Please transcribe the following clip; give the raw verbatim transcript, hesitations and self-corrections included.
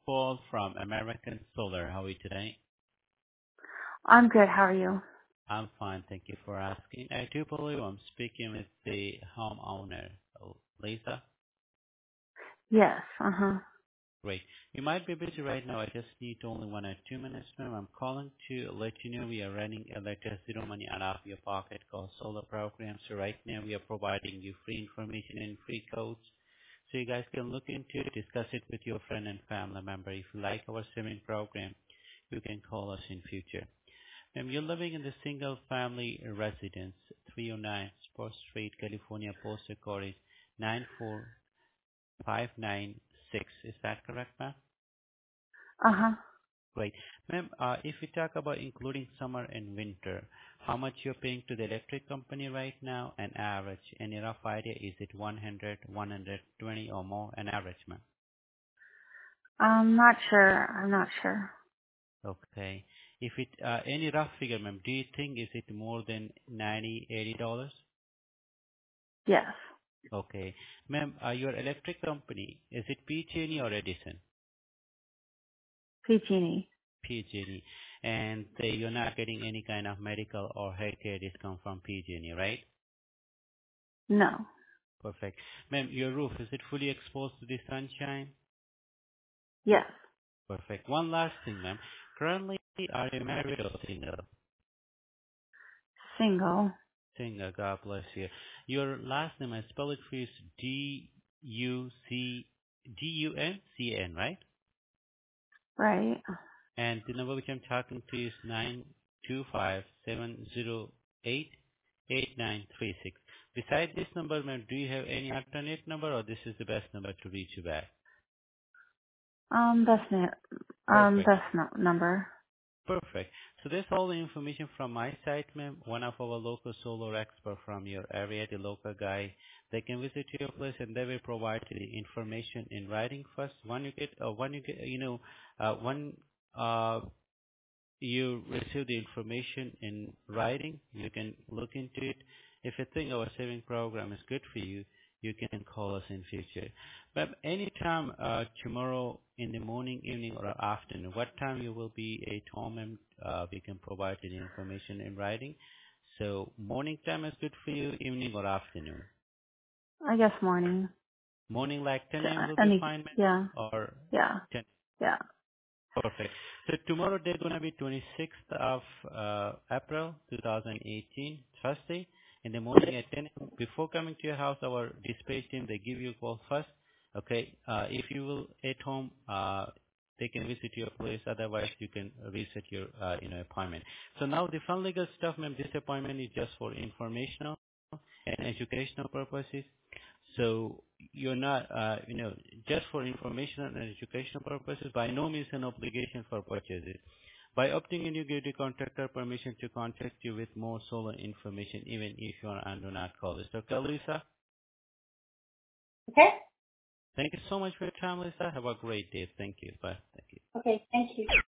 Paul from American Solar. How are you today? I'm good. How are you? I'm fine. Thank you for asking. I do believe I'm speaking with the homeowner, oh, Lisa. Yes. Uh huh. Great. You might be busy right now. I just need only one or two minutes, ma'am. I'm calling to let you know we are running a latest zero money out of your pocket called solar program. So right now we are providing you free information and free codes. So you guys can look into it, discuss it with your friend and family member. If you like our saving program, you can call us in future. Ma'am, you're living in the single family residence, three oh nine Sport Street, California. Postal code is nine four five nine six. Is that correct, ma'am? Uh huh. Great. Ma'am, uh, if we talk about including summer and winter, how much you're paying to the electric company right now, an average? Any rough idea? Is it one hundred, one hundred twenty or more, an average, ma'am? I'm not sure. I'm not sure. Okay. If it, uh, any rough figure, ma'am, do you think is it more than ninety, eighty dollars? Yes. Okay. Ma'am, uh, your electric company, is it P G and E or Edison? P G and E. P G and E. And uh, you're not getting any kind of medical or healthcare discount from P G and E, right? No. Perfect. Ma'am, your roof, is it fully exposed to the sunshine? Yes. Perfect. One last thing, ma'am. Currently, are you married or single? Single. Single, God bless you. Your last name, I spell it for you, is D U C D U N C N, right? Right. And the number which I'm talking to is nine two five seven zero eight eight nine three six. Besides this number, ma'am, do you have any alternate number, or this is the best number to reach you back? Um. That's it. Um. Perfect. That's no number. Perfect. So that's all the information from my side, ma'am. One of our local solar experts from your area, the local guy, they can visit your place and they will provide you the information in writing first. When you get, uh, when you get, you know, uh, when uh, you receive the information in writing, you can look into it. If you think our saving program is good for you, you can call us in future. But anytime uh, tomorrow in the morning, evening, or afternoon, what time you will be at home, and uh, we can provide you the information in writing. So morning time is good for you, evening or afternoon. I guess morning. Morning like ten So, a m will be any. fine, ma'am, Yeah. or Yeah. ten. Yeah. Perfect. So tomorrow they're gonna be twenty-sixth of uh, April two thousand eighteen, Thursday, in the morning at ten a m. Before coming to your house, our dispatch team they give you a call first. Okay. Uh, if you will at home, uh, they can visit your place. Otherwise, you can reset your uh, you know appointment. So now the fun legal stuff, ma'am. This appointment is just for informational and educational purposes. So you're not, uh, you know, just for informational and educational purposes, by no means an obligation for purchases. By opting in, you give the contractor permission to contact you with more solar information, even if you are under not call list. Okay, Lisa? Okay. Thank you so much for your time, Lisa. Have a great day. Thank you. Bye. Thank you. Okay. Thank you.